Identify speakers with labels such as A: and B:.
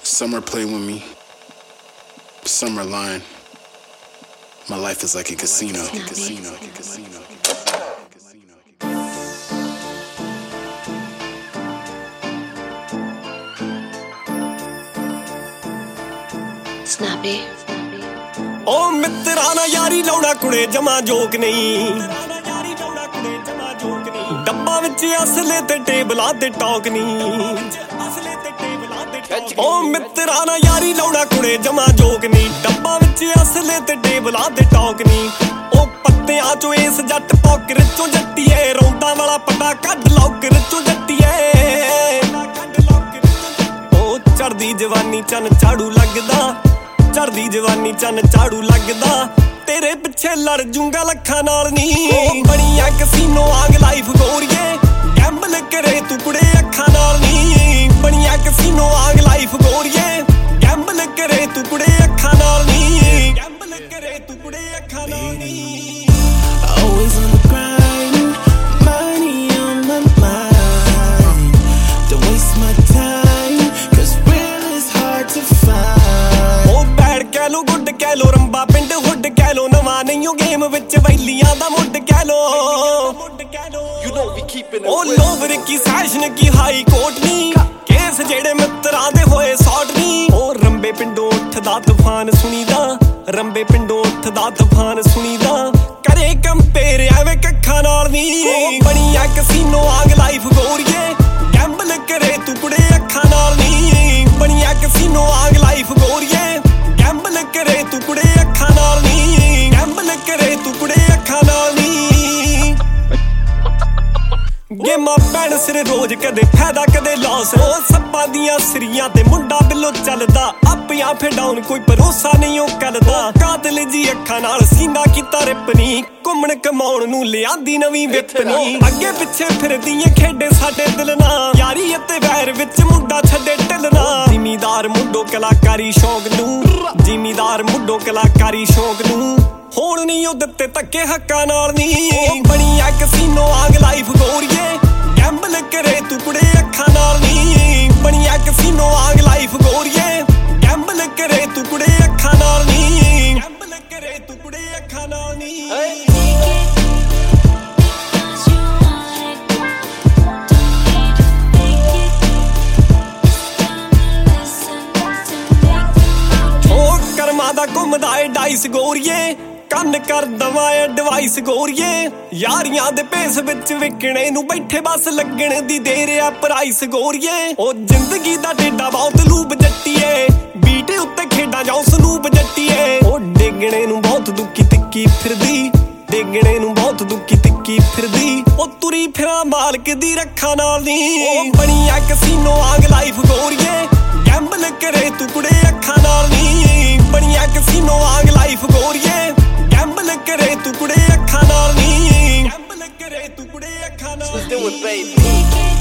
A: Some are playing with me, some are lying. My life is like a casino.
B: Snappy.
C: ओ मित्रा ना यारी लाउना कुड़े जमा joke नहीं डब्बा विच असले ते टेबलां ते टॉक नहीं ओ मित्रा ना यारी लाउना कुड़े जमा जोक नहीं डब्बा विच असले ते टेबलां ते टॉक नहीं ओ पत्तियां चो इस जट पॉकर चो जट्टीए रौंदा वाला पटा कढ लौकर चो जट्टीए ओ चढ़दी जवानी चन झाड़ू लगदा चढ़दी जवानी चन झाड़ू लगदा तेरे पिछे लड़ जूंगा लखां नाल नी बनिया कसीनो आग लाइफ गोरिए गैंबल करे तू कुड़े अखां नाल नी बनिया कसीनो आग लाइफ गोरिए गैंबल करे तू कुड़े अखां नाल नी गैंबल करे तू कुड़े अखां नाल नी
D: Always on the grind, money on my mind. Don't waste my time, cause real is hard to find.
C: ओ बैड कह लो गुड कह लो रंबा पिंड हुड कह लो नवा नहीं गेम विच वैलियां दा मुड कह लो ओ लोवर की सैशन की हाई कोर्ट नी केस जेड़े मित्तरां दे होए सॉर्ट नी ओ रंबे पिंडों उठदा तूफान सुनीदा रंबे पिंडों उठदा तूफान सुनीदा करे कंपेयर एवें कखां नाल नी बनिया कसीनो आग लाइफ गोरिए गैंबल करे तू कुड़े अखां नाल नी बनिया कसीनो आग लाइफ गोरिए गैंबल करे तू कुड़े अखां नाल नी गैंबल करे तू कुड़े अखां नाल नी गेमां पैण सिर रोज कदे फायदा कदे लॉस ओ सप्पां दियां सिरियां ते मुंडा बिल्लो चलदा अपियां फे डाउन कोई भरोसा नहीं ओ करदा कातल जी अखां नाल सीना कीता रिपनी घुम्मण कमाउण नूं लिआंदी नवीं विपनी अगे पिछे फिरदीए खेडे साडे दिल ना यारी अते वैर विच मुंडा छड्डे ढलना जिमीदार मुंडो कलाकारी शौक नूं जिमीदार मुंडो कलाकारी शौक नूं होण नहीं ओ दित्ते धक्के हक्कां नाल नी बनिया कसीनो आग लाइफ गोरिए गैंबल करे तू कुड़े अखां नाल नी बनिया कसीनो आग लाइफ गोरिए गैंबल करे तू कुड़े अखां नाल नी गैंबल करे तू कुड़े अखां नाल नी ਕਰਮਾਂ ਦਾ ਘੁੰਮਦਾ ਏ ਡਾਈਸ ਗੋਰੀਏ ਕੰਨ ਕਰ ਦਵਾ ਐਡਵਾਈਸ ਗੋਰੀਏ ਯਾਰੀਆਂ ਦੇ ਭੇਸ ਵਿੱਚ ਵਿਕਣੇ ਨੂੰ ਬੈਠੇ ਬਸ ਲੱਗਣ ਦੀ ਦੇਰ ਆ ਪ੍ਰਾਈਸ ਗੋਰੀਏ ਉਹ ਜ਼ਿੰਦਗੀ ਦਾ ਡੇਡਾ ਬਹੁਤ ਲੂਬ ਜੱਟੀਏ ਬੀਟ ਉੱਤੇ ਖੇਡਾਂ ਜਾਉ ਸਨੂਪ ਜੱਟੀਏ ਉਹ ਡੇਗਣੇ ਨੂੰ ਬਹੁਤ ਦੁੱਖੀ ਤਿੱਕੀ ਫਿਰਦੀ ਡੇਗਣੇ ਨੂੰ ਬਹੁਤ ਦੁੱਖੀ ਤਿੱਕੀ ਫਿਰਦੀ ਉਹ ਤੁਰੀ ਫਿਰਾਂ ਮਾਲਕ ਦੀ ਰੱਖਾਂ ਨਾਲ ਨੀ ਉਹ ਬਨੀਆ ਕਸੀਨੋ ਆਗ ਲਾਈਫ ਗੋਰੀਏ ਗੈਂਬਲ करे तू कुड़े अखां नाल नी बनिया कसीनो आग लाइफ गोरिए गैंबल करे तू कुड़े अखां नाल नी गैंबल करे तू कुड़े अखां नाल नी